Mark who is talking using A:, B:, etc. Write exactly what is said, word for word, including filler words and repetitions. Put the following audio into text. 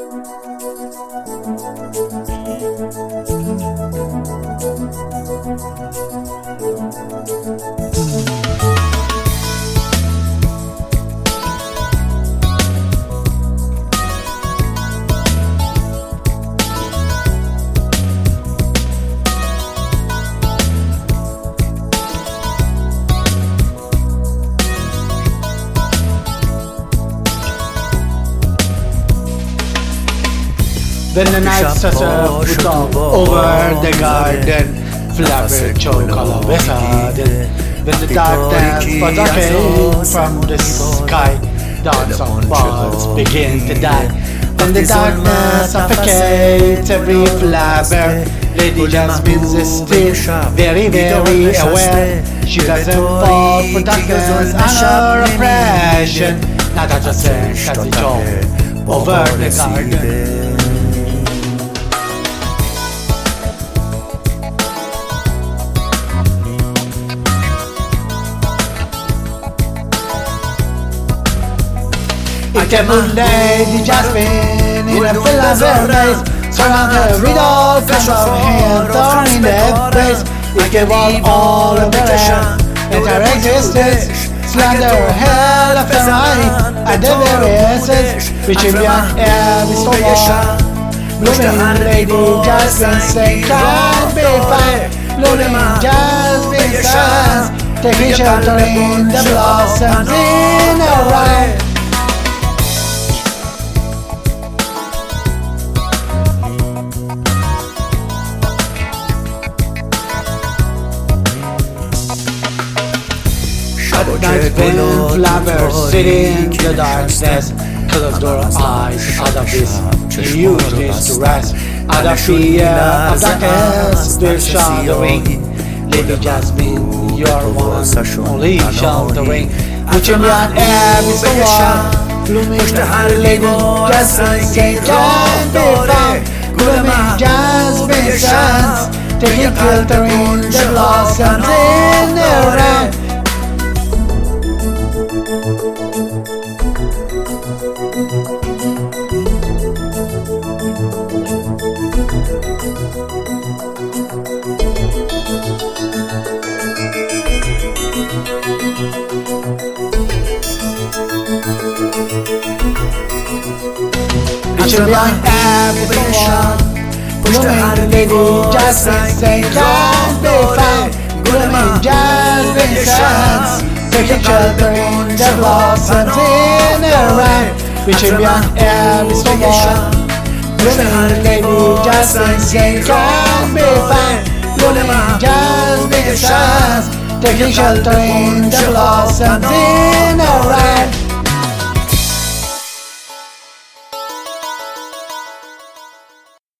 A: When the night starts to come over the garden, flower chocolate wizard. When the darkness forsaken from the sky, dawns of balls begin to die. When the darkness suffocates every flower, Lady Jasmine is still very, very aware. She doesn't fall for darkness and her oppression. Now that's a sense as it all over the garden. It can move Lady Jasmine in a flower maze, surround her with all kinds of hands, thorn in the face. It can walk all of the land, and her existence, slander hell after night, and the very essence, reaching beyond every storm. Blooming Lady Jasmine say can't be found, blooming Jasmine stands, taking shelter in the blossoms in her right. At night when flowers sit in the darkness, close your eyes out of this, you use this to rest. Out of fear of darkness, there's shadowing. Lady Jasmine, you're one only sheltering, reaching beyond every storm. Blooming Lady Jasmine, say can't be found. Blooming Jasmine stands, taking shelter in the blossoms in the rain. Reaching beyond every storm, blooming Lady Jasmine say can't be found. Blooming Jasmine stands, taking shelter in the blossoms in the rain. Reaching beyond every storm, blooming Lady Jasmine say can't be found. Blooming Jasmine stands, taking shelter in the blossoms in the rain.